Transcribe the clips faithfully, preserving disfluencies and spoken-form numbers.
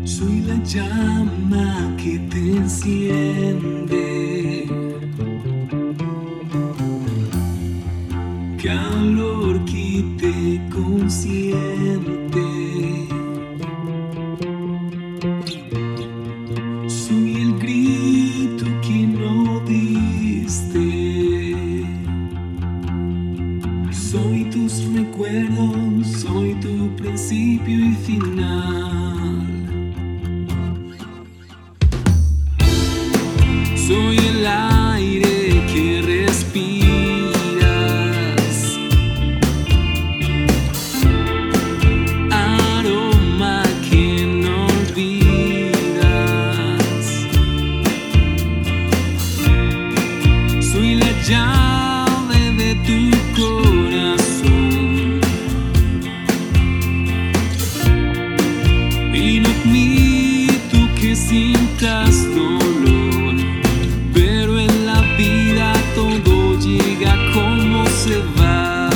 Soy la llama que te enciende, calor que te consiente. Soy el grito que no diste. Soy tus recuerdos, soy tu principio y final. Soy el aire que respiras, aroma que no olvidas. Soy la llave de tu corazón y no admito que sientas dolor, pero en la vida todo llega como se va.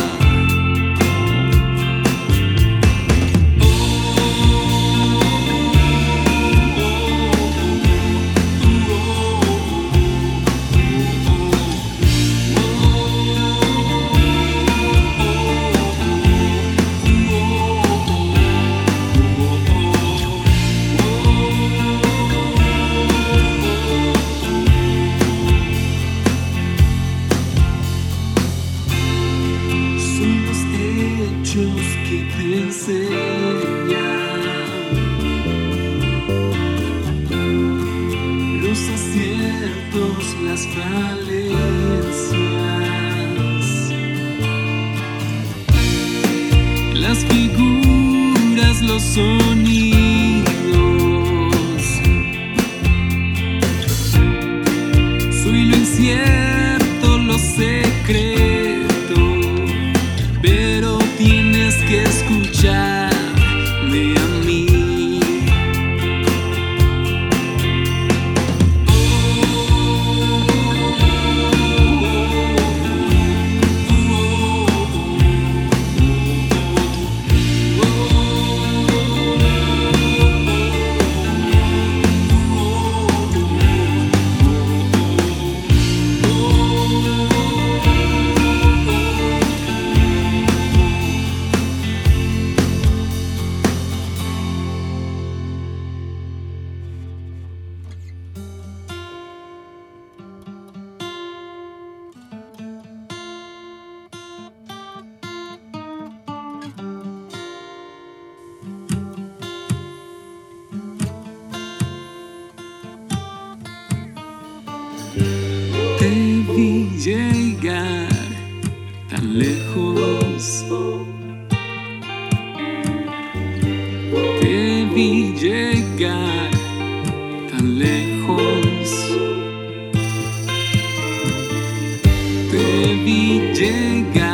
Que te enseñan los aciertos, las falencias, las figuras, los sonidos. Soy lo incierto, lo secreto, pero tienes que escucharme a mí. Te vi llegar tan lejos, te vi llegar tan lejos, te vi llegar.